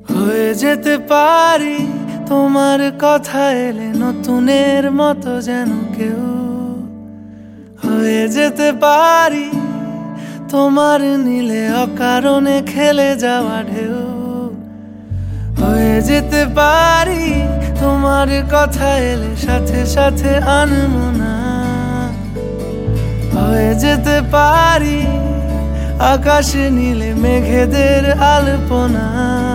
হয়ে যেতে পারি তোমার কথা এলে নতুনের মতো যেন কেউ, হয়ে যেতে পারি তোমার নীলে অকারণে খেলে যাওয়া ঢেউ, হয়ে যেতে পারি তোমার কথা এলে সাথে সাথে আনমনা, হয়ে যেতে পারি আকাশে নীলে মেঘেদের আলপনা।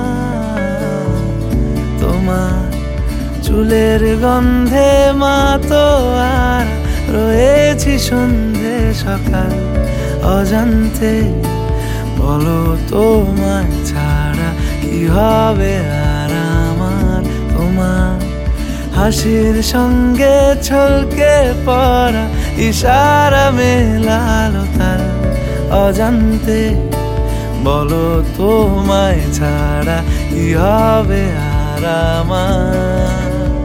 তোমার চুলের গন্ধে মাতো আর রয়েছি সন্ধে সকাল অজান্তে, বলো তোমার ছাড়া কি হবে আর আমার। তোমার হাসির সঙ্গে ছলকে পড়া ইশারা মেলালো তার অজান্তে, বলো তোমায় ছাড়া কি হবে আর আমার।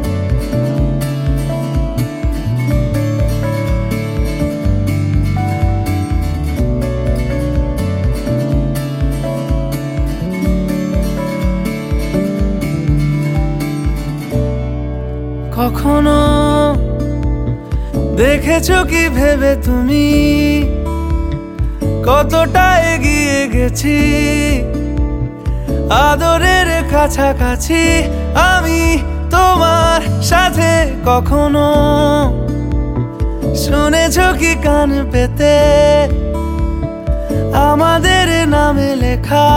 কখনো দেখেছো কি ভেবে তুমি কতটা এগিয়ে গেছি, আদরের কাছাকাছি আমি তোমার সাথে। কখনো শুনেছো কি কান পেতে আমাদের নামে লেখা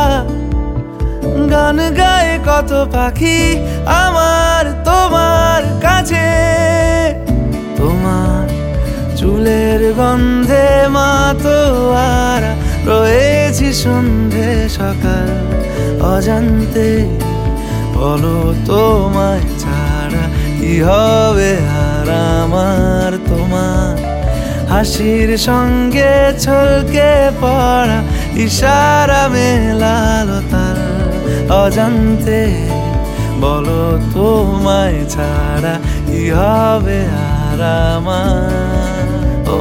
গান গায়ে কত পাখি আমার তোমার কাছে। তোমার চুলের গন্ধে মাতো আর রয়েছি সন্ধে সকাল অজান্তে, বলো তোমায় ছাড়া কি হবে আর আমার। তোমার হাসির সঙ্গে ছলকে পড়া ইশারা মেলালো তার অজান্তে, বলো তোমায় ছাড়া কি হবে আর আমার। ও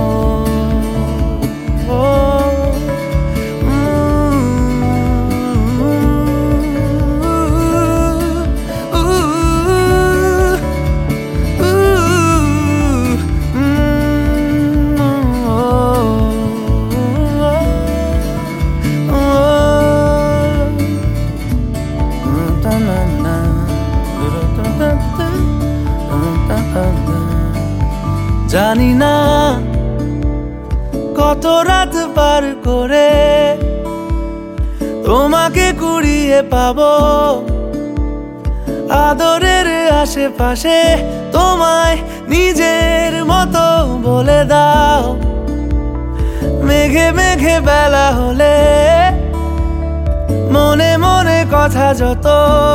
জানি না কত রাত পার করে তোমাকে কুড়িয়ে পাবো, আদরের আশেপাশে তোমায় নিজের মতো বলে দাও। মেঘে মেঘে বেলা হলে মনে মনে কথা যত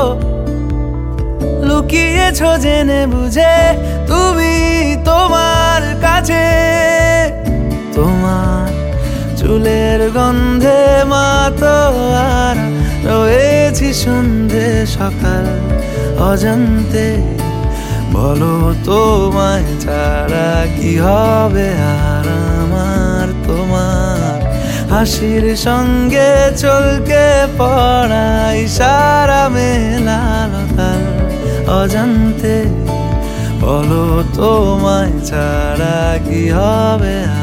লুকিয়েছো জেনে বুঝে তুমি তোমার কাছে। তোমার চুলের গন্ধে মাতো আর রয়েছি সন্ধে সকাল অজান্তে, বলো তোমায় ছাড়া কি হবে আর আমার। তোমার হাসির সঙ্গে চলকে পড়া ইশারা মেলালো তার অজান্তে, বলো তোমায় ছাড়া কি হবে।